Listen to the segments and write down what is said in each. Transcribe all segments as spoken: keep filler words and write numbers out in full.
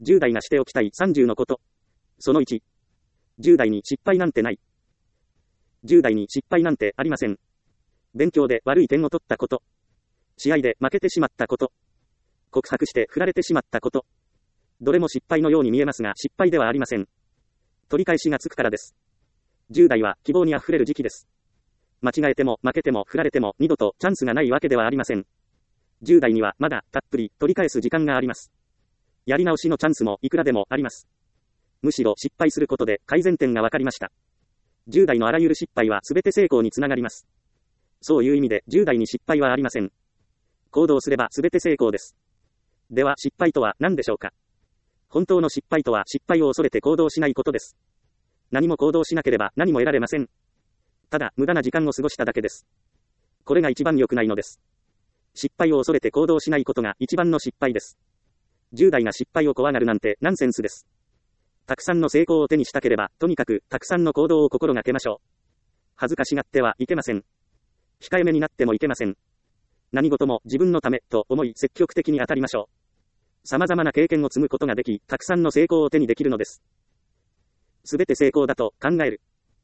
じゅう代がしておきたいさんじゅうのこと。そのいち。じゅう代に失敗なんてない。じゅう代に失敗なんてありません。勉強で悪い点を取ったこと。試合で負けてしまったこと。告白して振られてしまったこと。どれも失敗のように見えますが失敗ではありません。取り返しがつくからです。じゅう代は希望にあふれる時期です。間違えても負けても振られても二度とチャンスがないわけではありません。じゅう代にはまだたっぷり取り返す時間があります。やり直しのチャンスもいくらでもあります。むしろ失敗することで改善点が分かりました。じゅう代のあらゆる失敗は全て成功につながります。そういう意味でじゅう代に失敗はありません。行動すれば全て成功です。では失敗とは何でしょうか。本当の失敗とは失敗を恐れて行動しないことです。何も行動しなければ何も得られません。ただ無駄な時間を過ごしただけです。これが一番良くないのです。失敗を恐れて行動しないことが一番の失敗です。じゅう代が失敗を怖がるなんてナンセンスです。たくさんの成功を手にしたければ、とにかくたくさんの行動を心がけましょう。恥ずかしがってはいけません。控えめになってもいけません。何事も自分のためと思い積極的に当たりましょう。様々な経験を積むことができ、たくさんの成功を手にできるのです。すべて成功だと考える。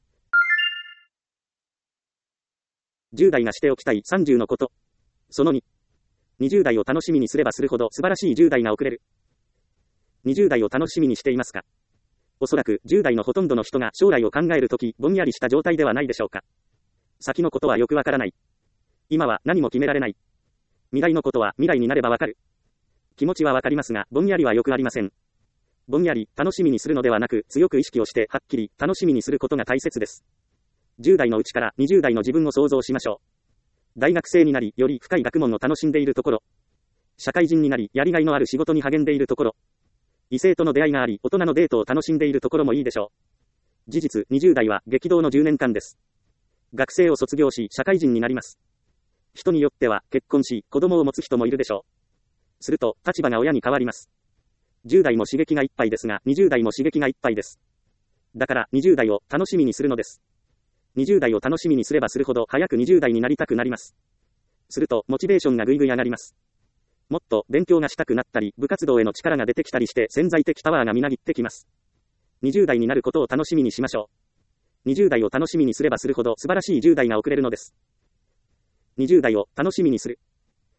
じゅう代がしておきたいさんじゅうのこと。そのに。にじゅう代を楽しみにすればするほど素晴らしいじゅう代が送れる。にじゅう代を楽しみにしていますか。おそらくじゅう代のほとんどの人が将来を考えるとき、ぼんやりした状態ではないでしょうか。先のことはよくわからない。今は何も決められない。未来のことは未来になればわかる。気持ちはわかりますが、ぼんやりはよくありません。ぼんやり、楽しみにするのではなく、強く意識をして、はっきり、楽しみにすることが大切です。じゅう代のうちからにじゅう代の自分を想像しましょう。大学生になり、より深い学問を楽しんでいるところ。社会人になり、やりがいのある仕事に励んでいるところ。異性との出会いがあり、大人のデートを楽しんでいるところもいいでしょう。事実、にじゅう代は激動のじゅうねんかんです。学生を卒業し、社会人になります。人によっては、結婚し、子供を持つ人もいるでしょう。すると、立場が親に変わります。じゅう代も刺激がいっぱいですが、にじゅう代も刺激がいっぱいです。だから、にじゅう代を楽しみにするのです。にじゅう代を楽しみにすればするほど、早くにじゅう代になりたくなります。すると、モチベーションがぐいぐい上がります。もっと勉強がしたくなったり、部活動への力が出てきたりして、潜在的パワーがみなぎってきます。にじゅう代になることを楽しみにしましょう。にじゅう代を楽しみにすればするほど、素晴らしいじゅう代が送れるのです。にじゅう代を楽しみにする。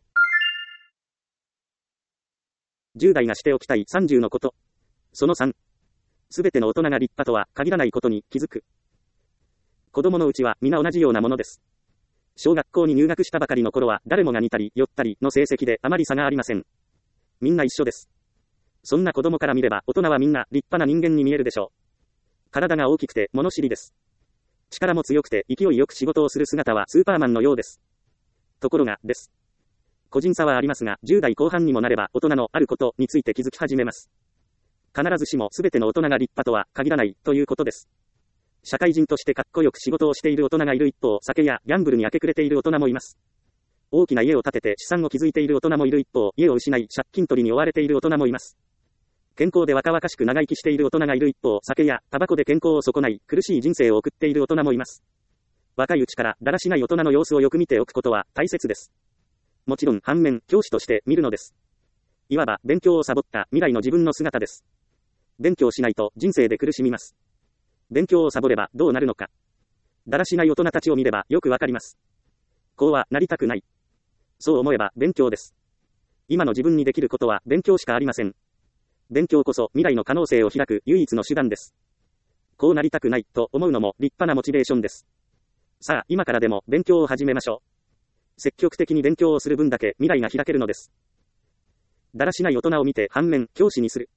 じゅう代がしておきたいさんじゅうのこと。そのさん。すべての大人が立派とは限らないことに気づく。子供のうちは皆同じようなものです。小学校に入学したばかりの頃は誰もが似たり寄ったりの成績であまり差がありません。みんな一緒です。そんな子供から見れば大人はみんな立派な人間に見えるでしょう。体が大きくて物知りです。力も強くて勢いよく仕事をする姿はスーパーマンのようです。ところがです。個人差はありますが、じゅう代後半にもなれば大人のあることについて気づき始めます。必ずしも全ての大人が立派とは限らないということです。社会人としてかっこよく仕事をしている大人がいる一方、酒やギャンブルに明け暮れている大人もいます。大きな家を建てて資産を築いている大人もいる一方、家を失い借金取りに追われている大人もいます。健康で若々しく長生きしている大人がいる一方、酒やタバコで健康を損ない苦しい人生を送っている大人もいます。若いうちからだらしない大人の様子をよく見ておくことは大切です。もちろん反面、教師として見るのです。いわば勉強をサボった未来の自分の姿です。勉強しないと人生で苦しみます。勉強をサボればどうなるのか。だらしない大人たちを見ればよくわかります。こうはなりたくない。そう思えば勉強です。今の自分にできることは勉強しかありません。勉強こそ未来の可能性を開く唯一の手段です。こうなりたくないと思うのも立派なモチベーションです。さあ、今からでも勉強を始めましょう。積極的に勉強をする分だけ未来が開けるのです。だらしない大人を見て反面、教師にする。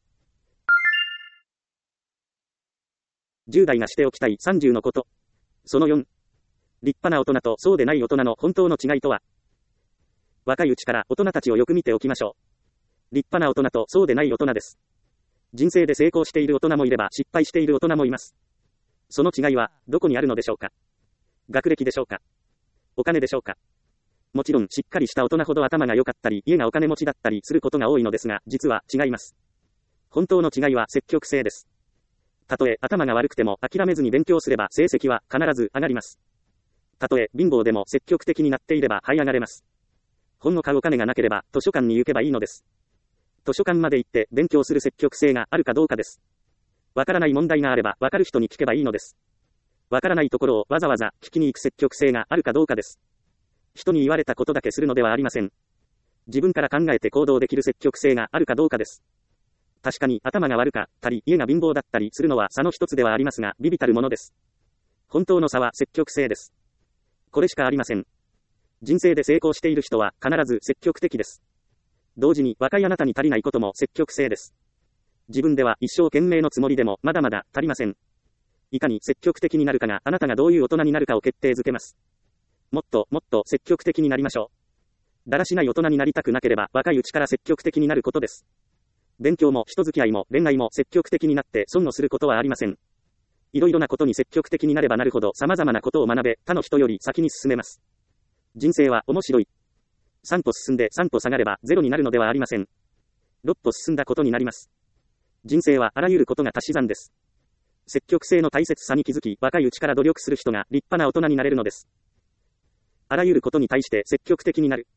じゅう代がしておきたいさんじゅうのこと。そのよん。立派な大人とそうでない大人の本当の違いとは。若いうちから大人たちをよく見ておきましょう。立派な大人とそうでない大人です。人生で成功している大人もいれば失敗している大人もいます。その違いはどこにあるのでしょうか。学歴でしょうか。お金でしょうか。もちろんしっかりした大人ほど頭が良かったり家がお金持ちだったりすることが多いのですが、実は違います。本当の違いは積極性です。たとえ頭が悪くても諦めずに勉強すれば成績は必ず上がります。たとえ貧乏でも積極的になっていれば這い上がれます。本を買うお金がなければ図書館に行けばいいのです。 図書館まで行って勉強する積極性があるかどうかです。わからない問題があればわかる人に聞けばいいのです。わからないところをわざわざ聞きに行く積極性があるかどうかです。人に言われたことだけするのではありません。自分から考えて行動できる積極性があるかどうかです。確かに頭が悪かったり家が貧乏だったりするのは差の一つではありますが、微々たるものです。本当の差は積極性です。これしかありません。人生で成功している人は必ず積極的です。同時に若いあなたに足りないことも積極性です。自分では一生懸命のつもりでもまだまだ足りません。いかに積極的になるかがあなたがどういう大人になるかを決定づけます。もっともっと積極的になりましょう。だらしない大人になりたくなければ若いうちから積極的になることです。勉強も人付き合いも恋愛も積極的になって損をすることはありません。いろいろなことに積極的になればなるほど様々なことを学べ、他の人より先に進めます。人生は面白い。さん歩進んでさん歩下がればゼロになるのではありません。ろっ歩進んだことになります。人生はあらゆることが足し算です。積極性の大切さに気づき、若いうちから努力する人が立派な大人になれるのです。あらゆることに対して積極的になる。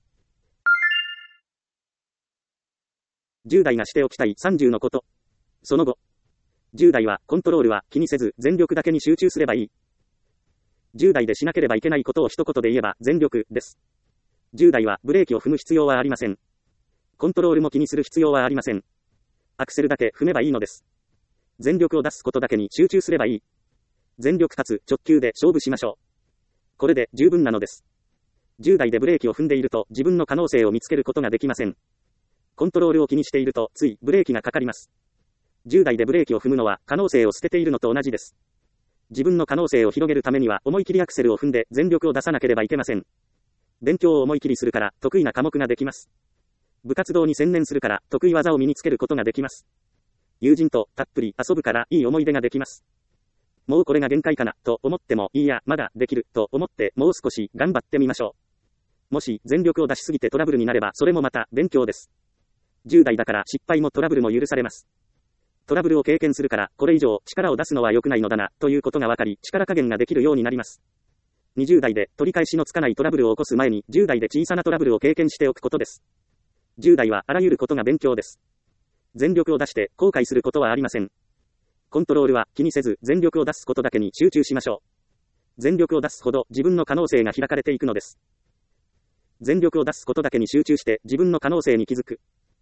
じゅう代がしておきたいさんじゅうのこと。その後。じゅう代はコントロールは気にせず全力だけに集中すればいい。じゅう代でしなければいけないことを一言で言えば全力です。じゅう代はブレーキを踏む必要はありません。コントロールも気にする必要はありません。アクセルだけ踏めばいいのです。全力を出すことだけに集中すればいい。全力かつ直球で勝負しましょう。これで十分なのです。じゅう代でブレーキを踏んでいると自分の可能性を見つけることができません。コントロールを気にしているとついブレーキがかかります。じゅう代でブレーキを踏むのは可能性を捨てているのと同じです。自分の可能性を広げるためには思い切りアクセルを踏んで全力を出さなければいけません。勉強を思い切りするから得意な科目ができます。部活動に専念するから得意技を身につけることができます。友人とたっぷり遊ぶからいい思い出ができます。もうこれが限界かなと思ってもいいや、まだできると思ってもう少し頑張ってみましょう。もし全力を出しすぎてトラブルになればそれもまた勉強です。じゅう代だから失敗もトラブルも許されます。トラブルを経験するからこれ以上力を出すのは良くないのだなということが分かり力加減ができるようになります。にじゅう代で取り返しのつかないトラブルを起こす前にじゅう代で小さなトラブルを経験しておくことです。じゅう代はあらゆることが勉強です。全力を出して後悔することはありません。コントロールは気にせず全力を出すことだけに集中しましょう。全力を出すほど自分の可能性が開かれていくのです。全力を出すことだけに集中して自分の可能性に気づく。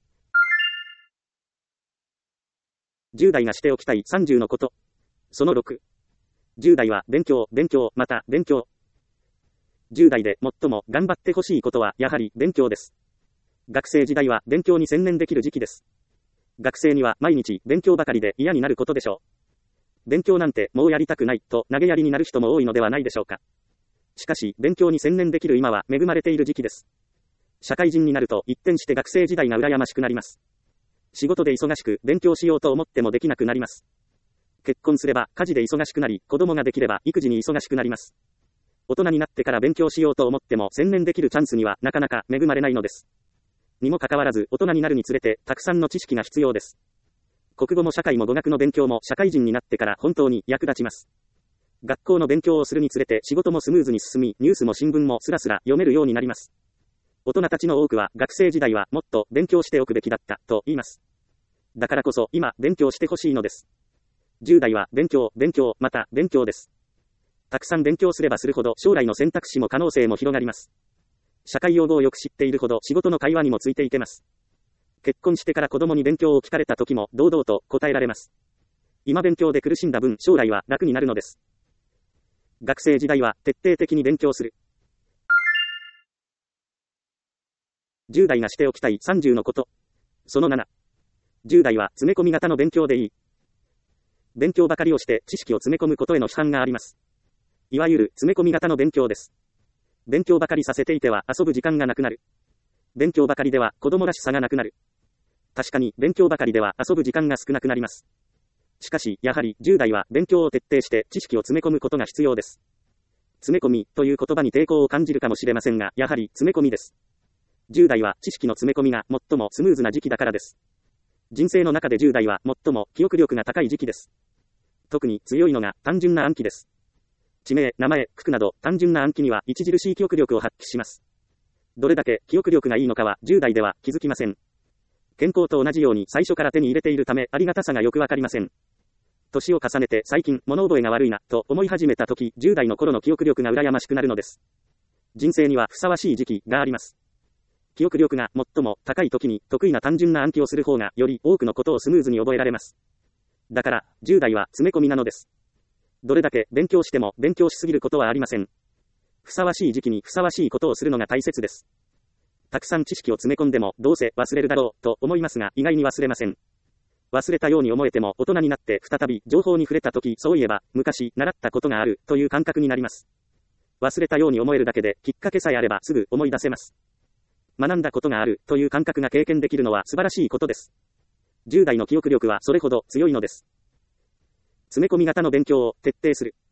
じゅう代がしておきたいさんじゅうのこと。そのろく。じゅう代は勉強、勉強、また勉強。じゅう代で最も頑張ってほしいことはやはり勉強です。学生時代は勉強に専念できる時期です。学生には毎日勉強ばかりで嫌になることでしょう。勉強なんてもうやりたくないと投げやりになる人も多いのではないでしょうか。しかし勉強に専念できる今は恵まれている時期です。社会人になると一転して学生時代が羨ましくなります。仕事で忙しく勉強しようと思ってもできなくなります。結婚すれば家事で忙しくなり、子供ができれば育児に忙しくなります。大人になってから勉強しようと思っても専念できるチャンスにはなかなか恵まれないのです。にもかかわらず大人になるにつれてたくさんの知識が必要です。国語も社会も語学の勉強も社会人になってから本当に役立ちます。学校の勉強をするにつれて仕事もスムーズに進み、ニュースも新聞もスラスラ読めるようになります。大人たちの多くは学生時代はもっと勉強しておくべきだったと言います。だからこそ今勉強してほしいのです。じゅう代は勉強、勉強、また勉強です。たくさん勉強すればするほど将来の選択肢も可能性も広がります。社会用語をよく知っているほど仕事の会話にもついていけます。結婚してから子供に勉強を聞かれた時も堂々と答えられます。今勉強で苦しんだ分将来は楽になるのです。学生時代は徹底的に勉強する。じゅう代がしておきたいさんじゅうのこと。そのなな。じゅう代は詰め込み型の勉強でいい。勉強ばかりをして知識を詰め込むことへの批判があります。いわゆる詰め込み型の勉強です。勉強ばかりさせていては遊ぶ時間がなくなる。勉強ばかりでは子供らしさがなくなる。確かに勉強ばかりでは遊ぶ時間が少なくなります。しかし、やはりじゅう代は勉強を徹底して知識を詰め込むことが必要です。詰め込みという言葉に抵抗を感じるかもしれませんが、やはり詰め込みです。じゅう代は知識の詰め込みが最もスムーズな時期だからです。人生の中でじゅう代は最も記憶力が高い時期です。特に強いのが単純な暗記です。地名、名前、九九など単純な暗記には著しい記憶力を発揮します。どれだけ記憶力がいいのかはじゅう代では気づきません。 健康と同じように最初から手に入れているため、ありがたさがよくわかりません。年を重ねて最近、物覚えが悪いな、と思い始めたとき、じゅう代の頃の記憶力が羨ましくなるのです。人生にはふさわしい時期があります。記憶力が最も高い時に得意な単純な暗記をする方がより多くのことをスムーズに覚えられます。だから、じゅう代は詰め込みなのです。どれだけ勉強しても勉強しすぎることはありません。ふさわしい時期にふさわしいことをするのが大切です。たくさん知識を詰め込んでもどうせ忘れるだろうと思いますが、意外に忘れません。忘れたように思えても大人になって再び情報に触れたとき、そういえば昔習ったことがあるという感覚になります。忘れたように思えるだけできっかけさえあればすぐ思い出せます。学んだことがあるという感覚が経験できるのは素晴らしいことです。じゅう代の記憶力はそれほど強いのです。詰め込み型の勉強を徹底する。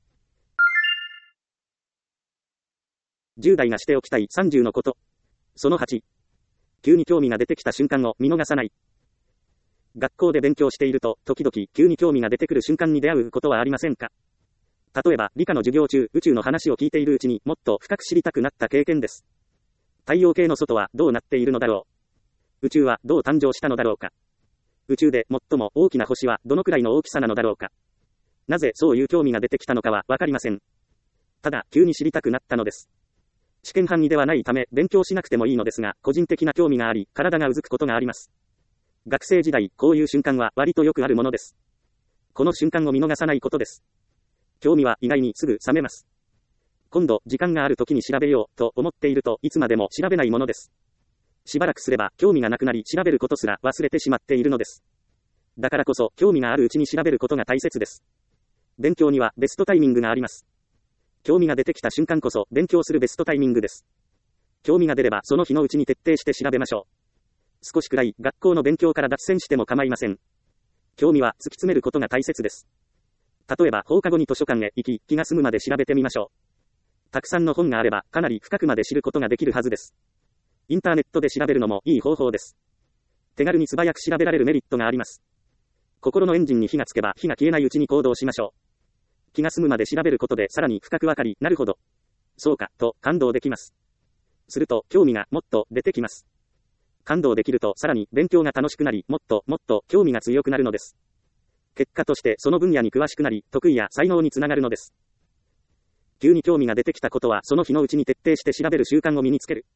じゅう代がしておきたいさんじゅうのこと。そのはち。急に興味が出てきた瞬間を見逃さない。学校で勉強していると、時々急に興味が出てくる瞬間に出会うことはありませんか？例えば、理科の授業中、宇宙の話を聞いているうちにもっと深く知りたくなった経験です。太陽系の外はどうなっているのだろう。宇宙はどう誕生したのだろうか。宇宙で最も大きな星はどのくらいの大きさなのだろうか。なぜそういう興味が出てきたのかはわかりません。ただ、急に知りたくなったのです。試験範囲ではないため、勉強しなくてもいいのですが、個人的な興味があり、体がうずくことがあります。学生時代、こういう瞬間は割とよくあるものです。この瞬間を見逃さないことです。興味は意外にすぐ冷めます。今度、時間がある時に調べようと思っているといつまでも調べないものです。しばらくすれば興味がなくなり調べることすら忘れてしまっているのです。だからこそ興味があるうちに調べることが大切です。勉強にはベストタイミングがあります。興味が出てきた瞬間こそ勉強するベストタイミングです。興味が出ればその日のうちに徹底して調べましょう。少しくらい学校の勉強から脱線しても構いません。興味は突き詰めることが大切です。例えば放課後に図書館へ行き、気が済むまで調べてみましょう。たくさんの本があればかなり深くまで知ることができるはずです。インターネットで調べるのもいい方法です。手軽に素早く調べられるメリットがあります。心のエンジンに火がつけば火が消えないうちに行動しましょう。気が済むまで調べることでさらに深くわかり、なるほど。そうか、と感動できます。すると興味がもっと出てきます。感動できるとさらに勉強が楽しくなり、もっともっと興味が強くなるのです。結果としてその分野に詳しくなり、得意や才能につながるのです。急に興味が出てきたことはその日のうちに徹底して調べる習慣を身につける。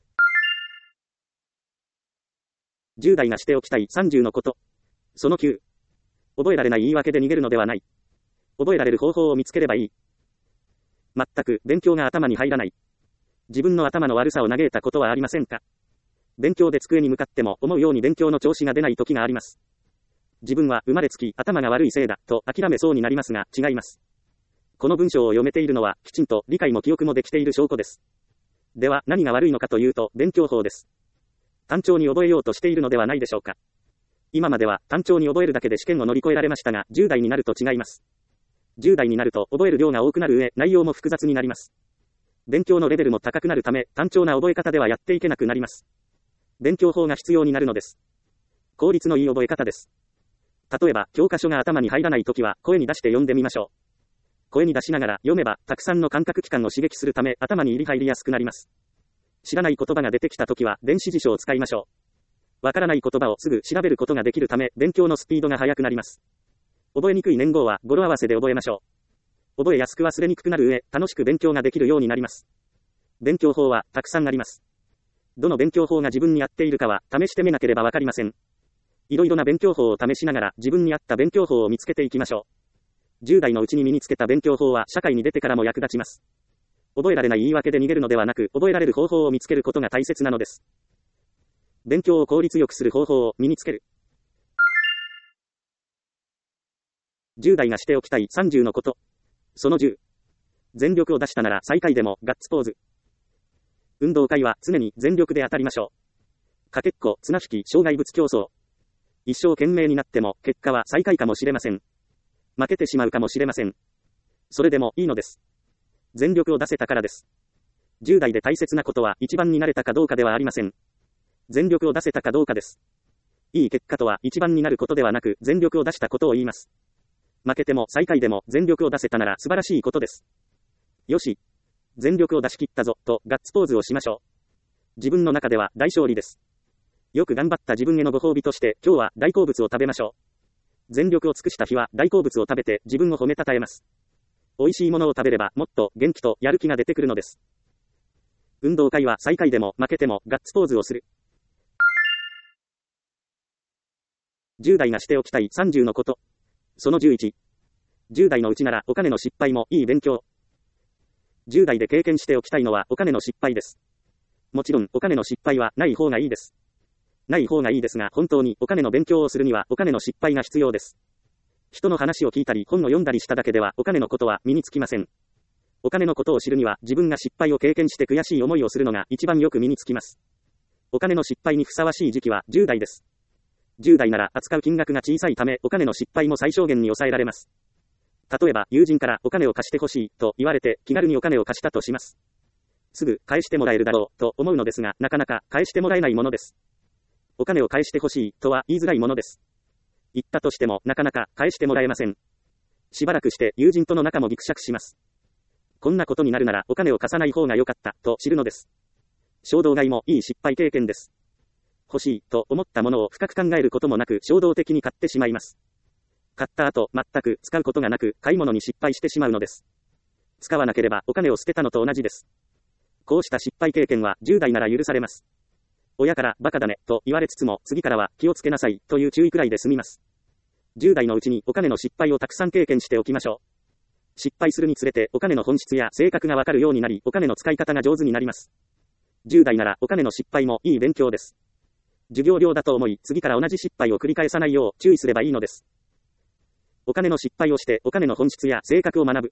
じゅう代がしておきたいさんじゅうのこと。そのきゅう。覚えられない言い訳で逃げるのではない。覚えられる方法を見つければいい。全く勉強が頭に入らない。自分の頭の悪さを嘆いたことはありませんか？勉強で机に向かっても思うように勉強の調子が出ない時があります。自分は生まれつき頭が悪いせいだと諦めそうになりますが違います。この文章を読めているのはきちんと理解も記憶もできている証拠です。では何が悪いのかというと勉強法です。単調に覚えようとしているのではないでしょうか。今までは単調に覚えるだけで試験を乗り越えられましたがじゅう代になると違います。じゅう代になると覚える量が多くなる上内容も複雑になります。勉強のレベルも高くなるため単調な覚え方ではやっていけなくなります。勉強法が必要になるのです。効率のいい覚え方です。例えば教科書が頭に入らないときは声に出して読んでみましょう。声に出しながら読めばたくさんの感覚器官を刺激するため頭に入り入りやすくなります。知らない言葉が出てきたときは電子辞書を使いましょう。わからない言葉をすぐ調べることができるため勉強のスピードが速くなります。覚えにくい年号は語呂合わせで覚えましょう。覚えやすく忘れにくくなる上楽しく勉強ができるようになります。勉強法はたくさんあります。どの勉強法が自分に合っているかは試してみなければわかりません。いろいろな勉強法を試しながら自分に合った勉強法を見つけていきましょう。じゅう代のうちに身につけた勉強法は社会に出てからも役立ちます。覚えられない言い訳で逃げるのではなく、覚えられる方法を見つけることが大切なのです。勉強を効率よくする方法を身につける。じゅう代がしておきたいさんじゅうのこと。そのじゅう。全力を出したなら最下位でもガッツポーズ。運動会は常に全力で当たりましょう。かけっこ、綱引き、障害物競争。一生懸命になっても結果は最下位かもしれません。負けてしまうかもしれません。それでもいいのです。全力を出せたからです。じゅう代で大切なことは一番になれたかどうかではありません。全力を出せたかどうかです。いい結果とは一番になることではなく全力を出したことを言います。負けても最下位でも全力を出せたなら素晴らしいことです。よし。全力を出し切ったぞとガッツポーズをしましょう。自分の中では大勝利です。 よく頑張った自分へのご褒美として、今日は大好物を食べましょう。全力を尽くした日は大好物を食べて自分を褒めたたえます。美味しいものを食べればもっと元気とやる気が出てくるのです。運動会は最下位でも負けてもガッツポーズをする。じゅう代がしておきたいさんじゅうのこと。そのじゅういち。じゅう代のうちならお金の失敗もいい勉強。じゅう代で経験しておきたいのはお金の失敗です。もちろんお金の失敗はない方がいいです。ない方がいいですが本当にお金の勉強をするにはお金の失敗が必要です。人の話を聞いたり本を読んだりしただけではお金のことは身につきません。お金のことを知るには自分が失敗を経験して悔しい思いをするのが一番よく身につきます。お金の失敗にふさわしい時期はじゅう代です。じゅう代なら扱う金額が小さいためお金の失敗も最小限に抑えられます。例えば友人からお金を貸してほしいと言われて気軽にお金を貸したとします。すぐ返してもらえるだろうと思うのですがなかなか返してもらえないものです。お金を返してほしいとは言いづらいものです。言ったとしてもなかなか返してもらえません。しばらくして友人との仲もぎくしゃくします。こんなことになるならお金を貸さない方が良かったと知るのです。衝動買いもいい失敗経験です。欲しいと思ったものを深く考えることもなく衝動的に買ってしまいます。買った後全く使うことがなく買い物に失敗してしまうのです。使わなければお金を捨てたのと同じです。こうした失敗経験はじゅう代なら許されます。親からバカだねと言われつつも次からは気をつけなさいという注意くらいで済みます。じゅう代のうちにお金の失敗をたくさん経験しておきましょう。失敗するにつれてお金の本質や性格がわかるようになりお金の使い方が上手になります。じゅう代ならお金の失敗もいい勉強です。授業料だと思い次から同じ失敗を繰り返さないよう注意すればいいのです。お金の失敗をしてお金の本質や性格を学ぶ。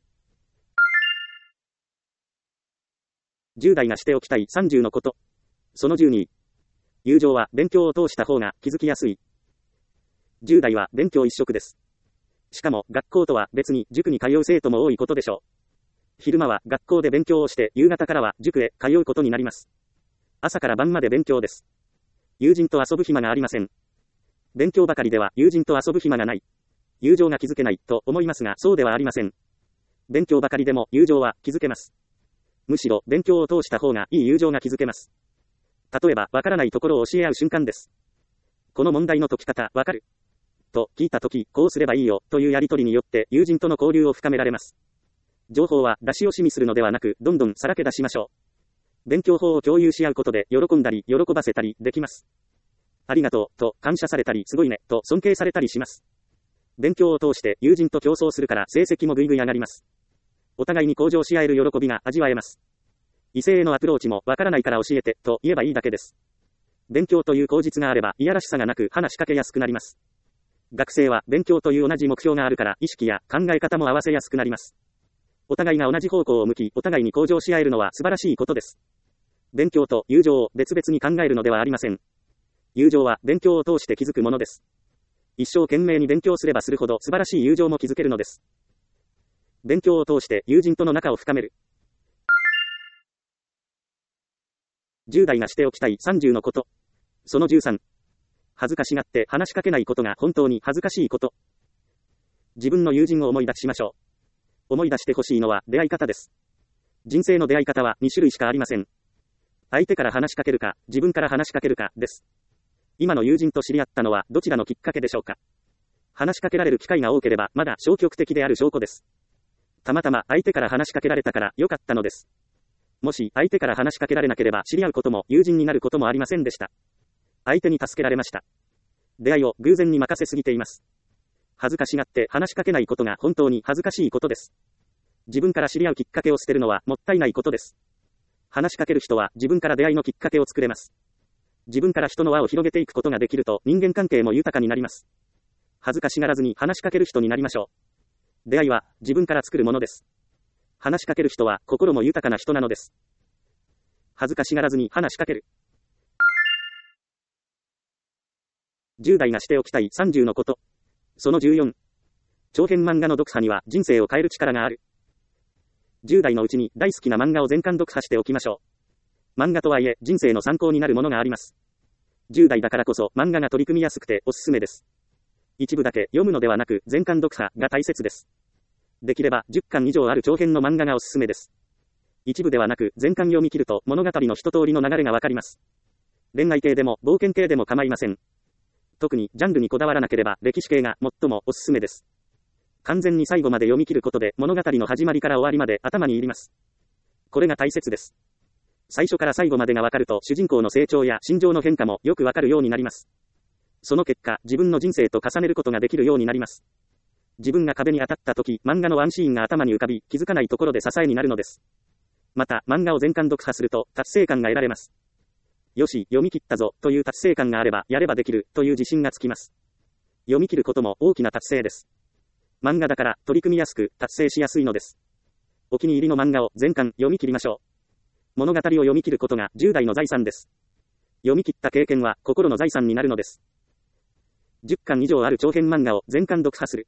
じゅう代がしておきたいさんじゅうのこと。そのじゅうに。友情は勉強を通した方が気づきやすい。じゅう代は勉強一色です。しかも学校とは別に塾に通う生徒も多いことでしょう。昼間は学校で勉強をして夕方からは塾へ通うことになります。朝から晩まで勉強です。友人と遊ぶ暇がありません。勉強ばかりでは友人と遊ぶ暇がない。友情が築けないと思いますがそうではありません。勉強ばかりでも友情は築けます。むしろ勉強を通した方がいい友情が築けます。例えばわからないところを教え合う瞬間です。この問題の解き方わかると聞いたときこうすればいいよというやりとりによって友人との交流を深められます。情報は出し惜しみするのではなくどんどんさらけ出しましょう。勉強法を共有し合うことで喜んだり喜ばせたりできます。ありがとうと感謝されたりすごいねと尊敬されたりします。勉強を通して友人と競争するから成績もぐいぐい上がります。お互いに向上し合える喜びが味わえます。異性へのアプローチもわからないから教えてと言えばいいだけです。勉強という口実があればいやらしさがなく話しかけやすくなります。学生は勉強という同じ目標があるから意識や考え方も合わせやすくなります。お互いが同じ方向を向きお互いに向上し合えるのは素晴らしいことです。勉強と友情を別々に考えるのではありません。友情は勉強を通して築くものです。一生懸命に勉強すればするほど素晴らしい友情も築けるのです。勉強を通して友人との仲を深める。じゅう代がしておきたいさんじゅうのこと。そのじゅうさん。恥ずかしがって話しかけないことが本当に恥ずかしいこと。自分の友人を思い出しましょう。思い出してほしいのは出会い方です。人生の出会い方はに種類しかありません。相手から話しかけるか、自分から話しかけるかです。今の友人と知り合ったのはどちらのきっかけでしょうか。話しかけられる機会が多ければまだ消極的である証拠です。たまたま相手から話しかけられたから良かったのです。もし相手から話しかけられなければ知り合うことも友人になることもありませんでした。相手に助けられました。出会いを偶然に任せすぎています。恥ずかしがって話しかけないことが本当に恥ずかしいことです。自分から知り合うきっかけを捨てるのはもったいないことです。話しかける人は自分から出会いのきっかけを作れます。自分から人の輪を広げていくことができると人間関係も豊かになります。恥ずかしがらずに話しかける人になりましょう。出会いは自分から作るものです。話しかける人は心も豊かな人なのです。恥ずかしがらずに話しかける。じゅう代がしておきたいさんじゅうのこと。そのじゅうよん。長編漫画の読破には人生を変える力がある。じゅう代のうちに大好きな漫画を全巻読破しておきましょう。漫画とはいえ人生の参考になるものがあります。じゅう代だからこそ漫画が取り組みやすくておすすめです。一部だけ読むのではなく全巻読破が大切です。できればじゅっかん以上ある長編の漫画がおすすめです。一部ではなく全巻読み切ると物語の一通りの流れがわかります。 恋愛系でも冒険系でも構いません。特にジャンルにこだわらなければ歴史系が最もおすすめです。完全に最後まで読み切ることで物語の始まりから終わりまで頭に入ります。これが大切です。最初から最後までがわかると主人公の成長や心情の変化もよくわかるようになります。その結果、自分の人生と重ねることができるようになります。自分が壁に当たった時、漫画のワンシーンが頭に浮かび、気づかないところで支えになるのです。また、漫画を全巻読破すると、達成感が得られます。よし、読み切ったぞ、という達成感があれば、やればできる、という自信がつきます。読み切ることも大きな達成です。漫画だから、取り組みやすく、達成しやすいのです。お気に入りの漫画を全巻読み切りましょう。物語を読み切ることがじゅう代の財産です。読み切った経験は心の財産になるのです。じゅっかん以上ある長編漫画を全巻読破する。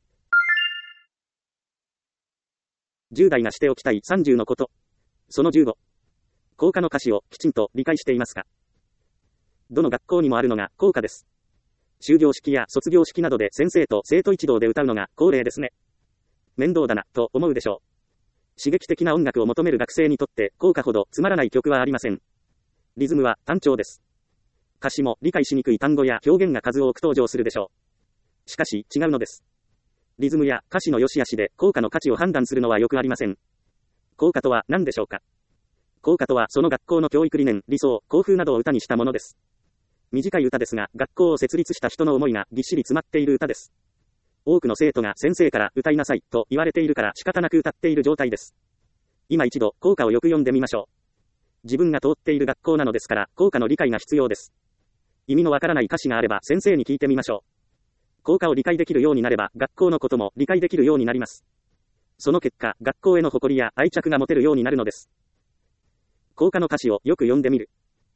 じゅう代がしておきたいさんじゅうのこと。そのじゅうご。校歌の歌詞をきちんと理解していますか？どの学校にもあるのが校歌です。終業式や卒業式などで先生と生徒一同で歌うのが恒例ですね。面倒だな、と思うでしょう。刺激的な音楽を求める学生にとって校歌ほどつまらない曲はありません。リズムは単調です。歌詞も理解しにくい単語や表現が数多く登場するでしょう。しかし違うのです。リズムや歌詞の良し悪しで校歌の価値を判断するのはよくありません。校歌とは何でしょうか？校歌とはその学校の教育理念、理想、校風などを歌にしたものです。短い歌ですが、学校を設立した人の思いがぎっしり詰まっている歌です。多くの生徒が先生から歌いなさいと言われているから仕方なく歌っている状態です。今一度校歌をよく読んでみましょう。自分が通っている学校なのですから校歌の理解が必要です。意味のわからない歌詞があれば先生に聞いてみましょう。校歌を理解できるようになれば学校のことも理解できるようになります。その結果、学校への誇りや愛着が持てるようになるのです。校歌の歌詞をよく読んでみる。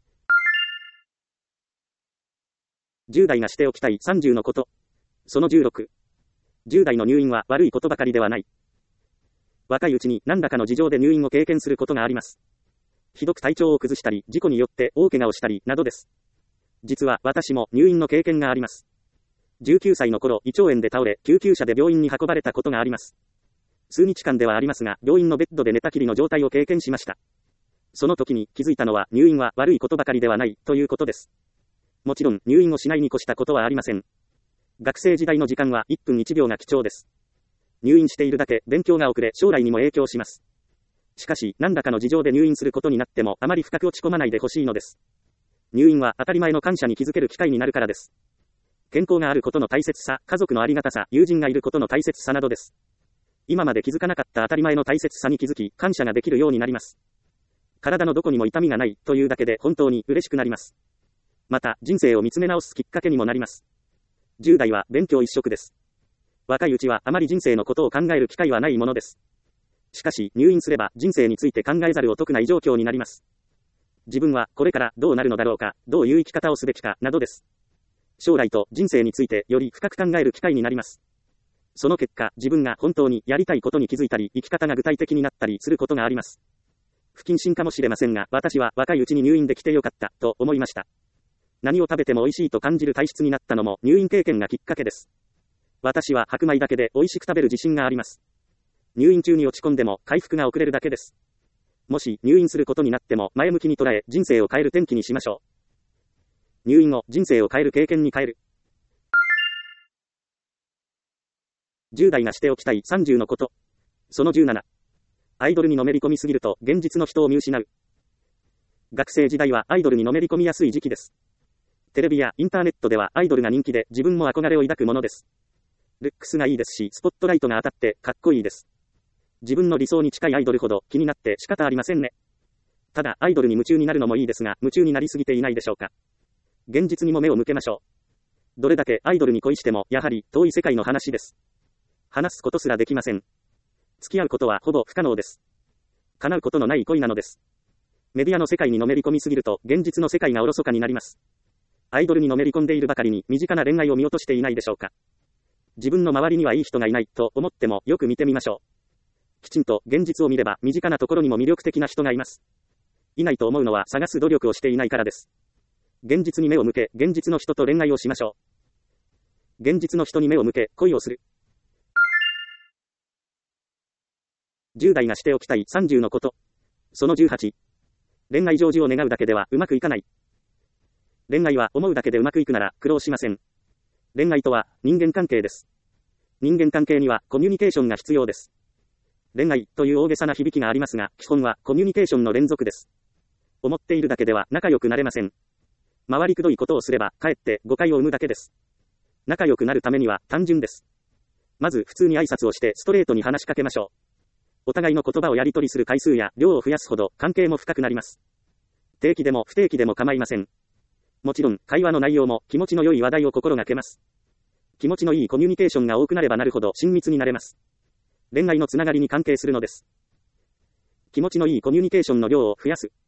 じゅう代がしておきたいさんじゅうのこと。そのじゅうろく。じゅう代の入院は悪いことばかりではない。若いうちに何らかの事情で入院を経験することがあります。ひどく体調を崩したり、事故によって大怪我をしたり、などです。実は私も入院の経験があります。じゅうきゅうさいの頃、胃腸炎で倒れ、救急車で病院に運ばれたことがあります。数日間ではありますが、病院のベッドで寝たきりの状態を経験しました。その時に気づいたのは入院は悪いことばかりではないということです。もちろん入院をしないに越したことはありません。学生時代の時間はいっぷんいちびょうが貴重です。入院しているだけ勉強が遅れ将来にも影響します。しかし何らかの事情で入院することになってもあまり深く落ち込まないでほしいのです。入院は当たり前の感謝に気づける機会になるからです。健康があることの大切さ、家族のありがたさ、友人がいることの大切さなどです。今まで気づかなかった当たり前の大切さに気づき、感謝ができるようになります。体のどこにも痛みがないというだけで本当に嬉しくなります。また、人生を見つめ直すきっかけにもなります。じゅう代は勉強一色です。若いうちはあまり人生のことを考える機会はないものです。しかし、入院すれば人生について考えざるを得ない状況になります。自分はこれからどうなるのだろうか、どういう生き方をすべきか、などです。将来と人生についてより深く考える機会になります。その結果、自分が本当にやりたいことに気づいたり、生き方が具体的になったりすることがあります。不謹慎かもしれませんが、私は若いうちに入院できてよかった、と思いました。何を食べても美味しいと感じる体質になったのも入院経験がきっかけです。私は白米だけで美味しく食べる自信があります。入院中に落ち込んでも回復が遅れるだけです。もし入院することになっても前向きに捉え、人生を変える転機にしましょう。入院を人生を変える経験に変える。じゅう代がしておきたいさんじゅうのこと。そのじゅうなな。アイドルにのめり込みすぎると現実の人を見失う。学生時代はアイドルにのめり込みやすい時期です。テレビやインターネットではアイドルが人気で自分も憧れを抱くものです。ルックスがいいですし、スポットライトが当たってかっこいいです。自分の理想に近いアイドルほど気になって仕方ありませんね。ただアイドルに夢中になるのもいいですが、夢中になりすぎていないでしょうか。現実にも目を向けましょう。どれだけアイドルに恋してもやはり遠い世界の話です。話すことすらできません。付き合うことはほぼ不可能です。叶うことのない恋なのです。メディアの世界にのめり込みすぎると現実の世界がおろそかになります。アイドルにのめり込んでいるばかりに身近な恋愛を見落としていないでしょうか。自分の周りにはいい人がいないと思ってもよく見てみましょう。きちんと現実を見れば身近なところにも魅力的な人がいます。いないと思うのは探す努力をしていないからです。現実に目を向け、現実の人と恋愛をしましょう。現実の人に目を向け、恋をする。じゅう代がしておきたいさんじゅうのこと。そのじゅうはち。恋愛成就を願うだけではうまくいかない。 恋愛は思うだけでうまくいくなら苦労しません。恋愛とは人間関係です。人間関係にはコミュニケーションが必要です。恋愛という大げさな響きがありますが、基本はコミュニケーションの連続です。思っているだけでは仲良くなれません。回りくどいことをすれば、かえって誤解を生むだけです。仲良くなるためには単純です。まず普通に挨拶をしてストレートに話しかけましょう。お互いの言葉をやり取りする回数や量を増やすほど関係も深くなります。定期でも不定期でも構いません。もちろん会話の内容も気持ちの良い話題を心がけます。気持ちのいいコミュニケーションが多くなればなるほど親密になれます。恋愛のつながりに関係するのです。気持ちのいいコミュニケーションの量を増やす。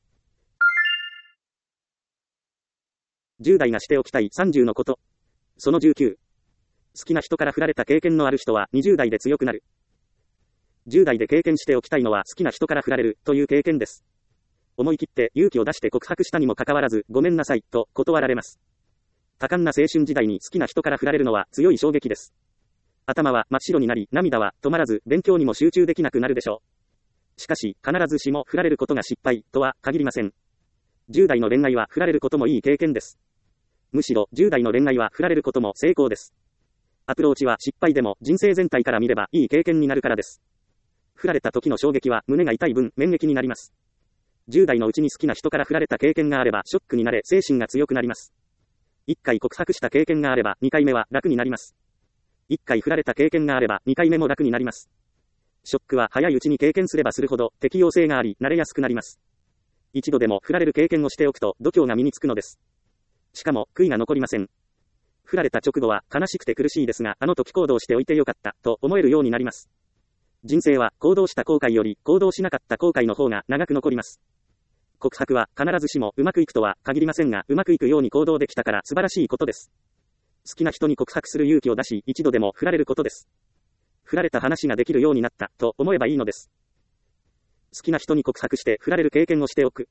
じゅう代がしておきたいさんじゅうのこと。そのじゅうきゅう。好きな人から振られた経験のある人はにじゅう代で強くなる。じゅう代で経験しておきたいのは好きな人から振られるという経験です。思い切って勇気を出して告白したにもかかわらずごめんなさいと断られます。多感な青春時代に好きな人から振られるのは強い衝撃です。頭は真っ白になり涙は止まらず勉強にも集中できなくなるでしょう。しかし必ずしも振られることが失敗とは限りません。じゅう代の恋愛は振られることもいい経験です。むしろじゅう代の恋愛は振られることも成功です。アプローチは失敗でも人生全体から見ればいい経験になるからです。振られた時の衝撃は胸が痛い分免疫になります。じゅう代のうちに好きな人から振られた経験があればショックになれ精神が強くなります。いっかい告白した経験があればにかいめは楽になります。いっかい振られた経験があればにかいめも楽になります。ショックは早いうちに経験すればするほど適応性があり慣れやすくなります。一度でも振られる経験をしておくと度胸が身につくのです。しかも悔いが残りません。振られた直後は悲しくて苦しいですが、あの時行動しておいてよかったと思えるようになります。人生は行動した後悔より行動しなかった後悔の方が長く残ります。告白は必ずしもうまくいくとは限りませんが、うまくいくように行動できたから素晴らしいことです。好きな人に告白する勇気を出し、一度でも振られることです。振られた話ができるようになったと思えばいいのです。好きな人に告白して振られる経験をしておく。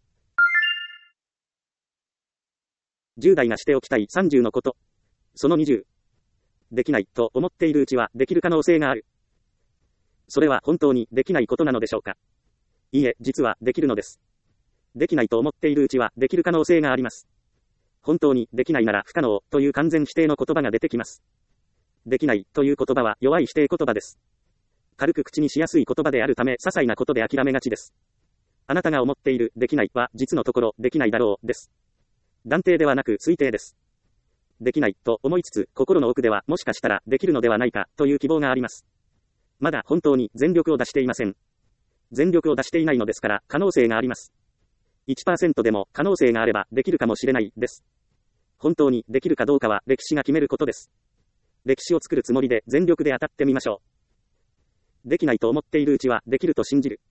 じゅう代がしておきたいさんじゅうのこと。そのにじゅう。できないと思っているうちはできる可能性がある。それは本当にできないことなのでしょうか。いいえ、実はできるのです。できないと思っているうちはできる可能性があります。本当にできないなら不可能という完全否定の言葉が出てきます。できないという言葉は弱い否定言葉です。軽く口にしやすい言葉であるため些細なことで諦めがちです。あなたが思っているできないは実のところできないだろうです。断定ではなく推定です。できないと思いつつ心の奥ではもしかしたらできるのではないかという希望があります。まだ本当に全力を出していません。全力を出していないのですから可能性があります。いちパーセント でも可能性があればできるかもしれないです。本当にできるかどうかは歴史が決めることです。歴史を作るつもりで全力で当たってみましょう。できないと思っているうちはできると信じる。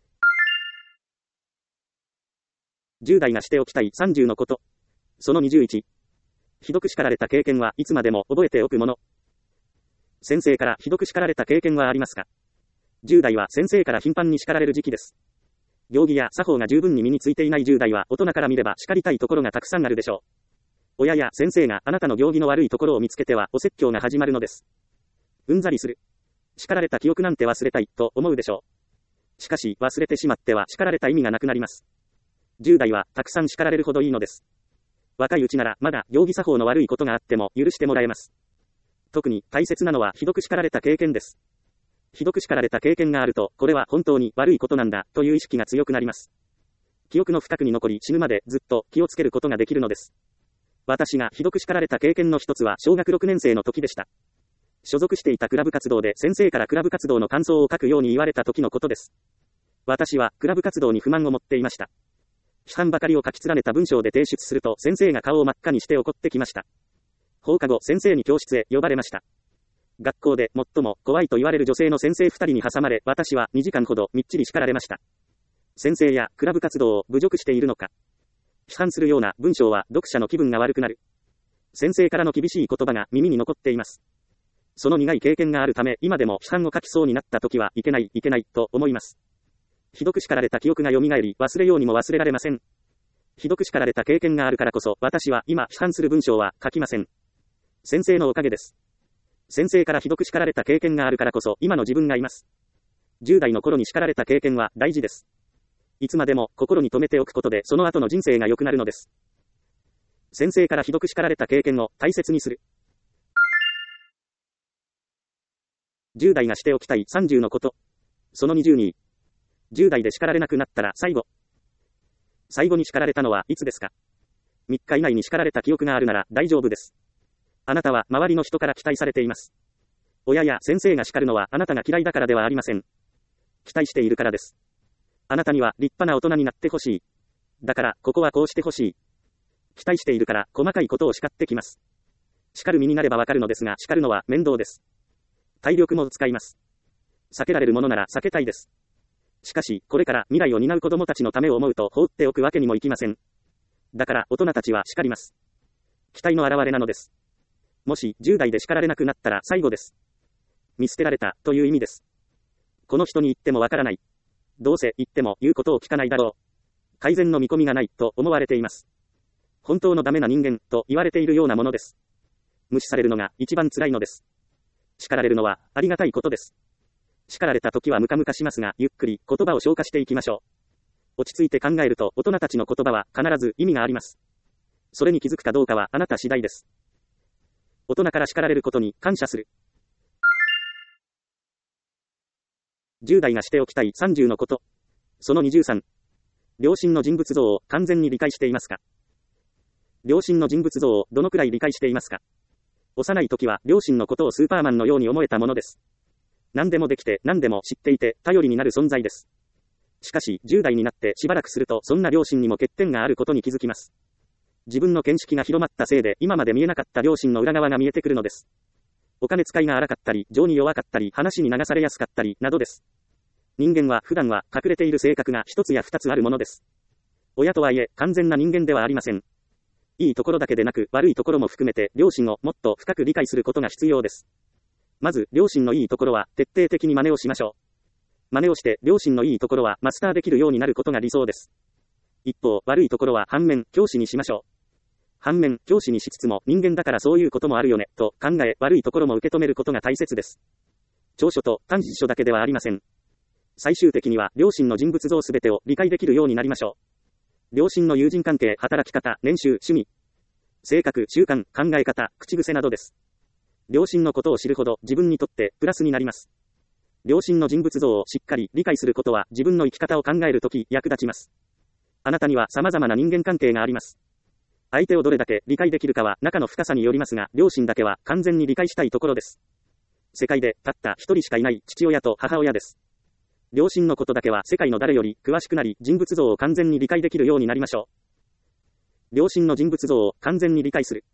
じゅう代がしておきたいさんじゅうのこと。そのにじゅういち。ひどく叱られた経験はいつまでも覚えておくもの。先生からひどく叱られた経験はありますか？じゅう代は先生から頻繁に叱られる時期です。行儀や作法が十分に身についていないじゅう代は大人から見れば叱りたいところがたくさんあるでしょう。親や先生があなたの行儀の悪いところを見つけてはお説教が始まるのです。うんざりする。叱られた記憶なんて忘れたいと思うでしょう。しかし忘れてしまっては叱られた意味がなくなります。じゅう代はたくさん叱られるほどいいのです。若いうちならまだ行儀作法の悪いことがあっても許してもらえます。特に大切なのはひどく叱られた経験です。ひどく叱られた経験があると、これは本当に悪いことなんだという意識が強くなります。記憶の深くに残り死ぬまでずっと気をつけることができるのです。私がひどく叱られた経験の一つは小学ろくねん生の時でした。所属していたクラブ活動で先生からクラブ活動の感想を書くように言われた時のことです。私はクラブ活動に不満を持っていました。批判ばかりを書き連ねた文章で提出すると先生が顔を真っ赤にして怒ってきました。放課後先生に教室へ呼ばれました。学校で最も怖いと言われる女性の先生ふたりに挟まれ私はにじかんほどみっちり叱られました。先生やクラブ活動を侮辱しているのか。批判するような文章は読者の気分が悪くなる。先生からの厳しい言葉が耳に残っています。その苦い経験があるため今でも批判を書きそうになった時はいけないいけないと思います。ひどく叱られた記憶が蘇り忘れようにも忘れられません。ひどく叱られた経験があるからこそ私は今批判する文章は書きません。先生のおかげです。先生からひどく叱られた経験があるからこそ今の自分がいます。じゅう代の頃に叱られた経験は大事です。いつまでも心に留めておくことでその後の人生が良くなるのです。 先生からひどく叱られた経験を大切にする。じゅう代がしておきたいさんじゅうのこと。そのにじゅうに。じゅう代で叱られなくなったら最後。最後に叱られたのはいつですか？みっか以内に叱られた記憶があるなら大丈夫です。あなたは周りの人から期待されています。親や先生が叱るのはあなたが嫌いだからではありません。期待しているからです。あなたには立派な大人になってほしい。だから、ここはこうしてほしい。期待しているから、細かいことを叱ってきます。叱る身になればわかるのですが、叱るのは面倒です。体力も使います。避けられるものなら避けたいです。しかし、これから未来を担う子供たちのためを思うと放っておくわけにもいきません。だから、大人たちは叱ります。期待の表れなのです。もし、じゅう代で叱られなくなったら最後です。見捨てられた、という意味です。この人に言ってもわからない。どうせ言っても言うことを聞かないだろう。改善の見込みがない、と思われています。本当のダメな人間、と言われているようなものです。無視されるのが一番辛いのです。叱られるのはありがたいことです。叱られた時はムカムカしますが、ゆっくり言葉を消化していきましょう。落ち着いて考えると大人たちの言葉は必ず意味があります。それに気づくかどうかはあなた次第です。大人から叱られることに感謝する。じゅう代がしておきたいさんじゅうのこと。そのにじゅうさん。良心の人物像を完全に理解していますか？良心の人物像をどのくらい理解していますか？幼い時は両親のことをスーパーマンのように思えたものです。何でもできて何でも知っていて頼りになる存在です。しかしじゅう代になってしばらくするとそんな両親にも欠点があることに気づきます。自分の見識が広まったせいで今まで見えなかった両親の裏側が見えてくるのです。お金使いが荒かったり、情に弱かったり、話に流されやすかったり、などです。人間は普段は隠れている性格が一つや二つあるものです。親とはいえ完全な人間ではありません。いいところだけでなく悪いところも含めて両親をもっと深く理解することが必要です。まず両親のいいところは徹底的に真似をしましょう。真似をして両親のいいところはマスターできるようになることが理想です。一方悪いところは反面教師にしましょう。反面教師にしつつも人間だからそういうこともあるよねと考え悪いところも受け止めることが大切です。長所と短所だけではありません。最終的には両親の人物像すべてを理解できるようになりましょう。両親の友人関係、働き方、年収、趣味、性格、習慣、考え方、口癖などです。両親のことを知るほど自分にとってプラスになります。両親の人物像をしっかり理解することは自分の生き方を考えるとき役立ちます。あなたには様々な人間関係があります。相手をどれだけ理解できるかは仲の深さによりますが、両親だけは完全に理解したいところです。世界でたった一人しかいない父親と母親です。両親のことだけは世界の誰より詳しくなり、人物像を完全に理解できるようになりましょう。両親の人物像を完全に理解する。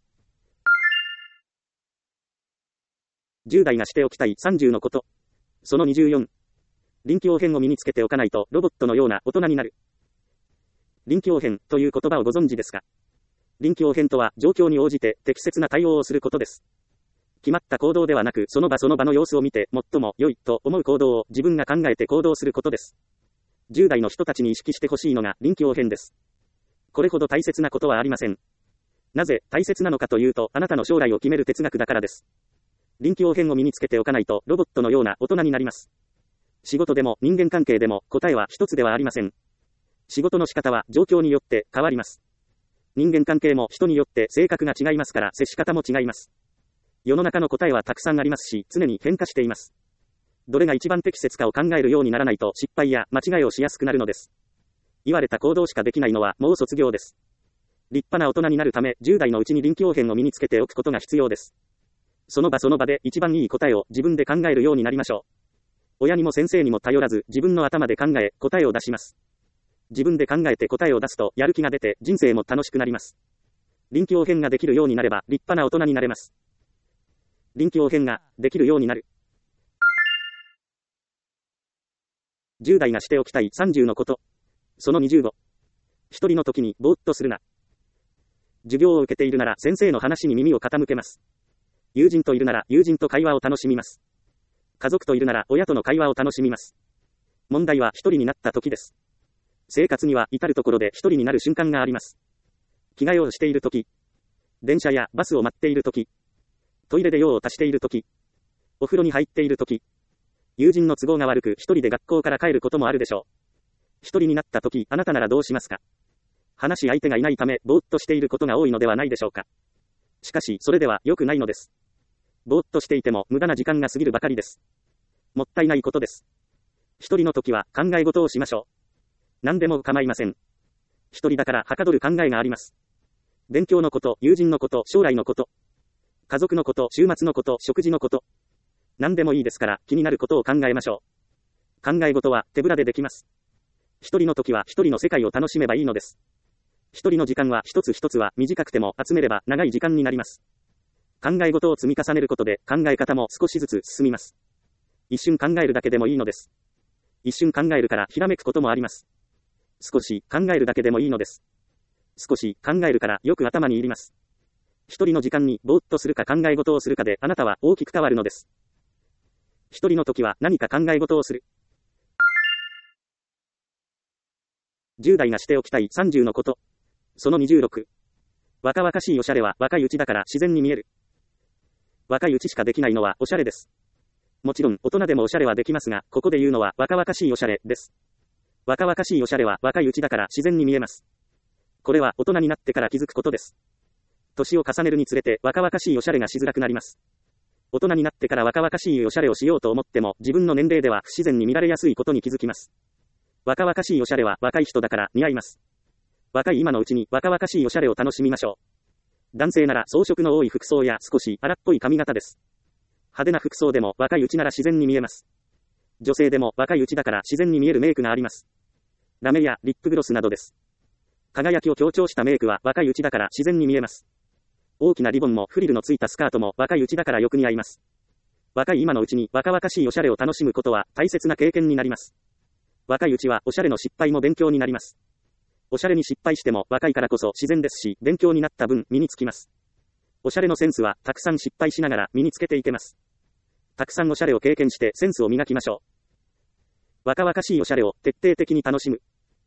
じゅう代がしておきたいさんじゅうのこと。そのにじゅうよん。臨機応変を身につけておかないとロボットのような大人になる。臨機応変という言葉をご存知ですか？臨機応変とは状況に応じて適切な対応をすることです。決まった行動ではなくその場その場の様子を見て最も良いと思う行動を自分が考えて行動することです。じゅう代の人たちに意識してほしいのが臨機応変です。これほど大切なことはありません。なぜ大切なのかというとあなたの将来を決める哲学だからです。臨機応変を身につけておかないとロボットのような大人になります。仕事でも人間関係でも答えは一つではありません。仕事の仕方は状況によって変わります。人間関係も人によって性格が違いますから接し方も違います。世の中の答えはたくさんありますし、常に変化しています。どれが一番適切かを考えるようにならないと失敗や間違いをしやすくなるのです。言われた行動しかできないのはもう卒業です。立派な大人になるためじゅう代のうちに臨機応変を身につけておくことが必要です。その場その場で一番いい答えを自分で考えるようになりましょう。親にも先生にも頼らず自分の頭で考え答えを出します。自分で考えて答えを出すとやる気が出て人生も楽しくなります。臨機応変ができるようになれば立派な大人になれます。臨機応変ができるようになる。じゅう代がしておきたいさんじゅうのこと。そのにじゅうご。一人の時にぼーっとするな。授業を受けているなら先生の話に耳を傾けます。友人といるなら友人と会話を楽しみます。家族といるなら親との会話を楽しみます。問題は一人になった時です。生活には至るところで一人になる瞬間があります。着替えをしているとき、電車やバスを待っているとき、トイレで用を足しているとき、お風呂に入っているとき、友人の都合が悪く一人で学校から帰ることもあるでしょう。一人になったとき、あなたならどうしますか？ 話し相手がいないため、ぼーっとしていることが多いのではないでしょうか。しかし、それでは良くないのです。ぼーっとしていても無駄な時間が過ぎるばかりです。もったいないことです。一人の時は考え事をしましょう。何でも構いません。一人だからはかどる考えがあります。勉強のこと、友人のこと、将来のこと、家族のこと、週末のこと、食事のこと。何でもいいですから気になることを考えましょう。考え事は手ぶらでできます。一人の時は一人の世界を楽しめばいいのです。一人の時間は一つ一つは短くても集めれば長い時間になります。考え事を積み重ねることで考え方も少しずつ進みます。一瞬考えるだけでもいいのです。一瞬考えるからひらめくこともあります。少し考えるだけでもいいのです。少し考えるからよく頭に入ります。一人の時間にぼーっとするか考え事をするかであなたは大きく変わるのです。一人の時は何か考え事をする。じゅう代がしておきたいさんじゅうのこと。そのにじゅうろく。若々しいおしゃれは若いうちだから自然に見える。若いうちしかできないのはおしゃれです。もちろん大人でもおしゃれはできますが、ここで言うのは若々しいおしゃれです。若々しいおしゃれは若いうちだから自然に見えます。これは大人になってから気づくことです。年を重ねるにつれて若々しいおしゃれがしづらくなります。大人になってから若々しいおしゃれをしようと思っても自分の年齢では不自然に見られやすいことに気づきます。若々しいおしゃれは若い人だから似合います。若い今のうちに若々しいおしゃれを楽しみましょう。男性なら装飾の多い服装や少し荒っぽい髪型です。派手な服装でも若いうちなら自然に見えます。女性でも若いうちだから自然に見えるメイクがあります。ラメやリップグロスなどです。輝きを強調したメイクは若いうちだから自然に見えます。大きなリボンもフリルのついたスカートも若いうちだからよく似合います。若い今のうちに若々しいおしゃれを楽しむことは大切な経験になります。若いうちはおしゃれの失敗も勉強になります。おしゃれに失敗しても若いからこそ自然ですし、勉強になった分身につきます。おしゃれのセンスはたくさん失敗しながら身につけていけます。たくさんおしゃれを経験してセンスを磨きましょう。若々しいおしゃれを徹底的に楽しむ。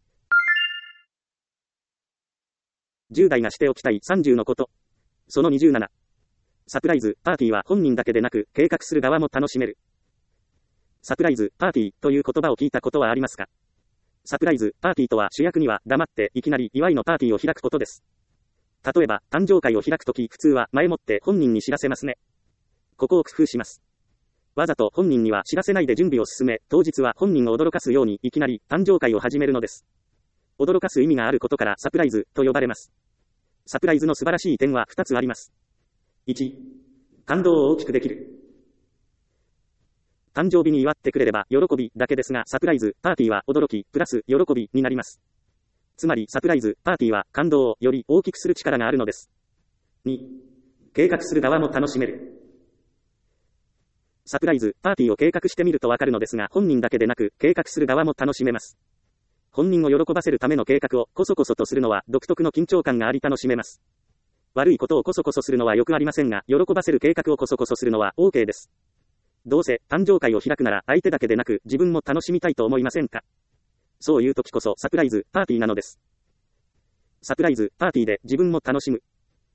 じゅう代がしておきたいさんじゅうのこと。そのにじゅうなな。サプライズ、パーティーは本人だけでなく計画する側も楽しめる。サプライズ、パーティーという言葉を聞いたことはありますか？サプライズ、パーティーとは主役には黙っていきなり祝いのパーティーを開くことです。例えば、誕生会を開くとき普通は前もって本人に知らせますね。ここを工夫します。わざと本人には知らせないで準備を進め、当日は本人を驚かすようにいきなり誕生会を始めるのです。驚かす意味があることからサプライズと呼ばれます。サプライズの素晴らしい点はふたつあります。いち、感動を大きくできる。誕生日に祝ってくれれば喜びだけですが、サプライズ、パーティーは驚き、プラス喜びになります。つまりサプライズ、パーティーは感動をより大きくする力があるのです。に、計画する側も楽しめる。サプライズ、パーティーを計画してみるとわかるのですが、本人だけでなく計画する側も楽しめます。本人を喜ばせるための計画をこそこそとするのは独特の緊張感があり楽しめます。悪いことをこそこそするのはよくありませんが、喜ばせる計画をこそこそするのは OK です。どうせ誕生会を開くなら相手だけでなく自分も楽しみたいと思いませんか？そういう時こそサプライズ、パーティーなのです。サプライズ、パーティーで自分も楽しむ。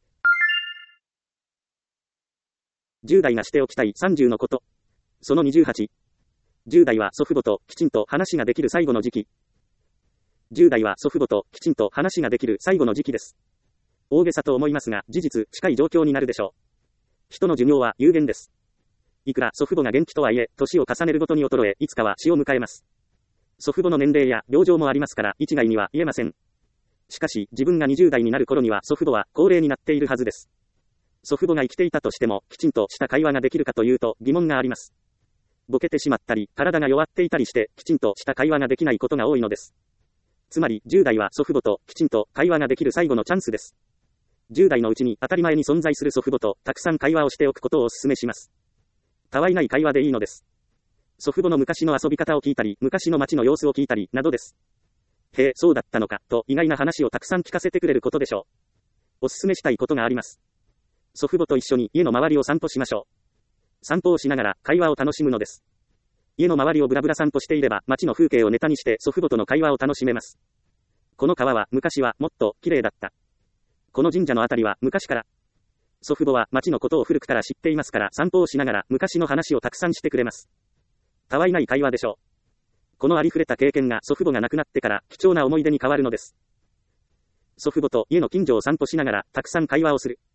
じゅう代がしておきたいさんじゅうのこと。そのにじゅうはち。じゅう代は祖父母ときちんと話ができる最後の時期。じゅう代は祖父母ときちんと話ができる最後の時期です。大げさと思いますが、事実近い状況になるでしょう。人の寿命は有限です。いくら祖父母が元気とはいえ、年を重ねるごとに衰え、いつかは死を迎えます。祖父母の年齢や病状もありますから、一概には言えません。しかし、自分がにじゅう代になる頃には祖父母は高齢になっているはずです。祖父母が生きていたとしても、きちんとした会話ができるかというと疑問があります。ボケてしまったり、体が弱っていたりして、きちんとした会話ができないことが多いのです。つまり、じゅう代は祖父母ときちんと会話ができる最後のチャンスです。じゅう代のうちに当たり前に存在する祖父母とたくさん会話をしておくことをお勧めします。たわいない会話でいいのです。祖父母の昔の遊び方を聞いたり、昔の街の様子を聞いたり、などです。へえ、そうだったのか、と意外な話をたくさん聞かせてくれることでしょう。お勧めしたいことがあります。祖父母と一緒に家の周りを散歩しましょう。散歩をしながら会話を楽しむのです。家の周りをブラブラ散歩していれば、街の風景をネタにして祖父母との会話を楽しめます。この川は昔はもっと綺麗だった。この神社のあたりは昔から。祖父母は町のことを古くから知っていますから、散歩をしながら昔の話をたくさんしてくれます。たわいない会話でしょう。このありふれた経験が祖父母が亡くなってから貴重な思い出に変わるのです。 祖父母と家の近所を散歩しながらたくさん会話をする。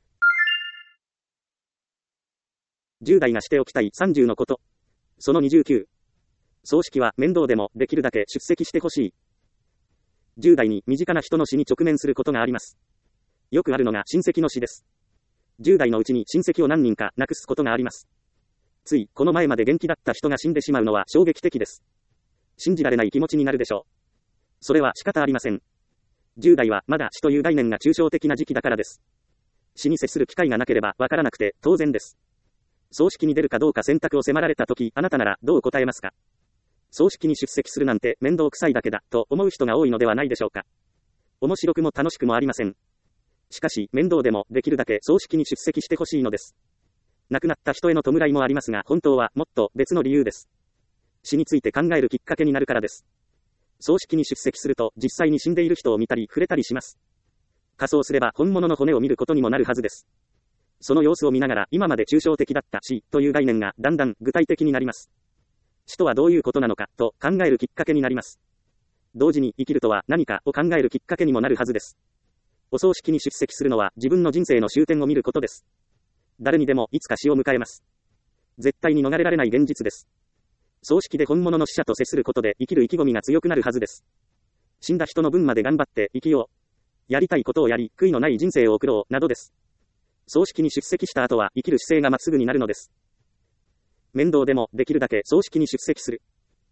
じゅう代がしておきたいさんじゅうのこと。そのにじゅうきゅう。葬式は面倒でもできるだけ出席してほしい。じゅう代に身近な人の死に直面することがあります。よくあるのが親戚の死です。じゅう代のうちに親戚を何人か亡くすことがあります。ついこの前まで元気だった人が死んでしまうのは衝撃的です。信じられない気持ちになるでしょう。それは仕方ありません。じゅう代はまだ死という概念が抽象的な時期だからです。死に接する機会がなければわからなくて当然です。葬式に出るかどうか選択を迫られたとき、あなたならどう答えますか？葬式に出席するなんて面倒くさいだけだと思う人が多いのではないでしょうか。面白くも楽しくもありません。しかし面倒でもできるだけ葬式に出席してほしいのです。亡くなった人への弔いもありますが、本当はもっと別の理由です。死について考えるきっかけになるからです。葬式に出席すると実際に死んでいる人を見たり触れたりします。火葬すれば本物の骨を見ることにもなるはずです。その様子を見ながら今まで抽象的だった死という概念がだんだん具体的になります。死とはどういうことなのかと考えるきっかけになります。同時に生きるとは何かを考えるきっかけにもなるはずです。お葬式に出席するのは自分の人生の終点を見ることです。誰にでもいつか死を迎えます。絶対に逃れられない現実です。葬式で本物の死者と接することで生きる意気込みが強くなるはずです。死んだ人の分まで頑張って生きよう。やりたいことをやり、悔いのない人生を送ろう、などです。葬式に出席した後は生きる姿勢がまっすぐになるのです。面倒でもできるだけ葬式に出席する。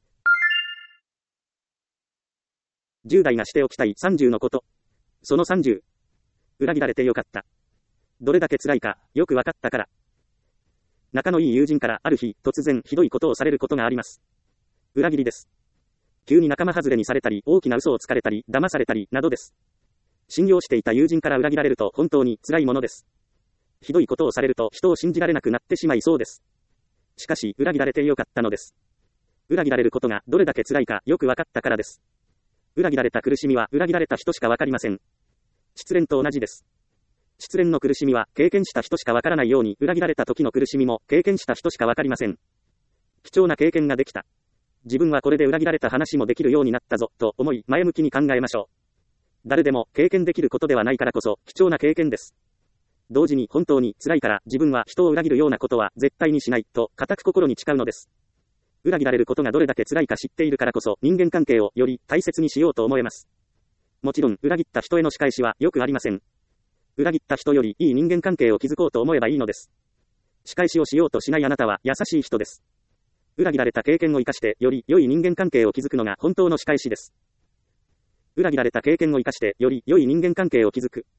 じゅう代がしておきたいさんじゅうのこと。そのさんじゅう。裏切られてよかった。どれだけ辛いか、よくわかったから。仲のいい友人からある日、突然ひどいことをされることがあります。裏切りです。急に仲間外れにされたり、大きな嘘をつかれたり、騙されたり、などです。信用していた友人から裏切られると本当に辛いものです。ひどいことをされると人を信じられなくなってしまいそうです。しかし、裏切られてよかったのです。裏切られることがどれだけ辛いかよくわかったからです。裏切られた苦しみは裏切られた人しかわかりません。失恋と同じです。失恋の苦しみは経験した人しかわからないように、裏切られた時の苦しみも経験した人しかわかりません。貴重な経験ができた。自分はこれで裏切られた話もできるようになったぞ、と思い前向きに考えましょう。誰でも経験できることではないからこそ貴重な経験です。同時に本当に辛いから自分は人を裏切るようなことは絶対にしないと固く心に誓うのです。裏切られることがどれだけ辛いか知っているからこそ人間関係をより大切にしようと思えます。もちろん裏切った人への仕返しはよくありません。裏切った人よりいい人間関係を築こうと思えばいいのです。仕返しをしようとしないあなたは優しい人です。裏切られた経験を生かしてより良い人間関係を築くのが本当の仕返しです。裏切られた経験を生かしてより良い人間関係を築く。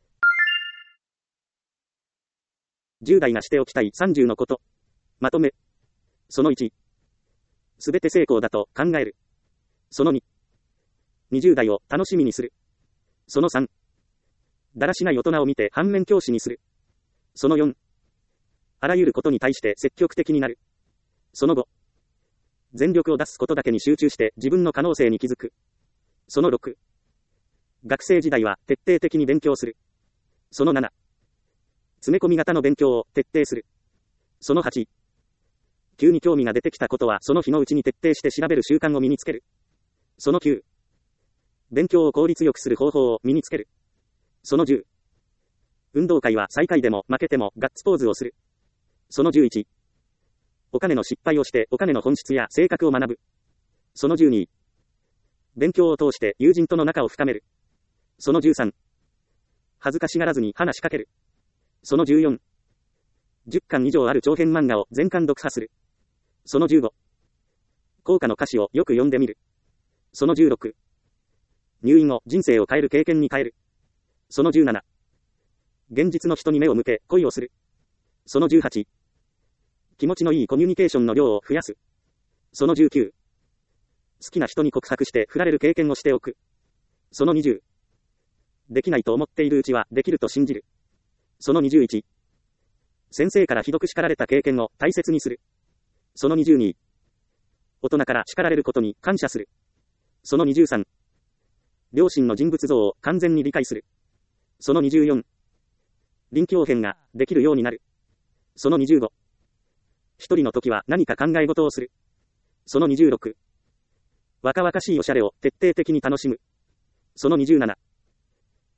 じゅう代がしておきたいさんじゅうのこと。まとめ。そのいち。すべて成功だと考える。そのに。にじゅう代を楽しみにする。そのさん。だらしない大人を見て反面教師にする。そのよん。あらゆることに対して積極的になる。そのご。全力を出すことだけに集中して自分の可能性に気づく。そのろく。学生時代は徹底的に勉強する。そのなな。詰め込み型の勉強を徹底する。そのはち。急に興味が出てきたことはその日のうちに徹底して調べる習慣を身につける。そのきゅう。勉強を効率よくする方法を身につける。そのじゅう。運動会は最下位でも負けてもガッツポーズをする。そのじゅういち。お金の失敗をしてお金の本質や性格を学ぶ。そのじゅうに。勉強を通して友人との仲を深める。そのじゅうさん。恥ずかしがらずに話しかける。そのじゅうよん。じゅっかん以上ある長編漫画を全巻読破する。そのじゅうご。効果の歌詞をよく読んでみる。そのじゅうろく。入院を人生を変える経験に変える。そのじゅうなな。現実の人に目を向け恋をする。そのじゅうはち。気持ちのいいコミュニケーションの量を増やす。そのじゅうきゅう。好きな人に告白して振られる経験をしておく。そのにじゅう。できないと思っているうちはできると信じる。そのにじゅういち。先生からひどく叱られた経験を大切にする。そのにじゅうに。大人から叱られることに感謝する。そのにじゅうさん。両親の人物像を完全に理解する。そのにじゅうよん。臨機応変ができるようになる。そのにじゅうご。一人の時は何か考え事をする。そのにじゅうろく。若々しいおしゃれを徹底的に楽しむ。そのにじゅうなな。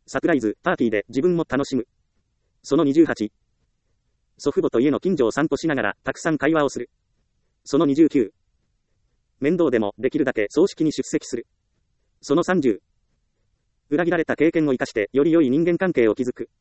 サプライズ、パーティーで自分も楽しむ。そのにじゅうはち。祖父母と家の近所を散歩しながらたくさん会話をする。そのにじゅうきゅう。面倒でもできるだけ葬式に出席する。そのさんじゅう。裏切られた経験を生かしてより良い人間関係を築く。